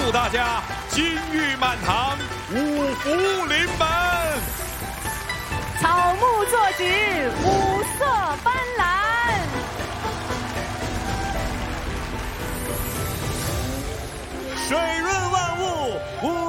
祝大家金玉满堂，五福临门。 草木作菊，五色斑斓。 水润万物，五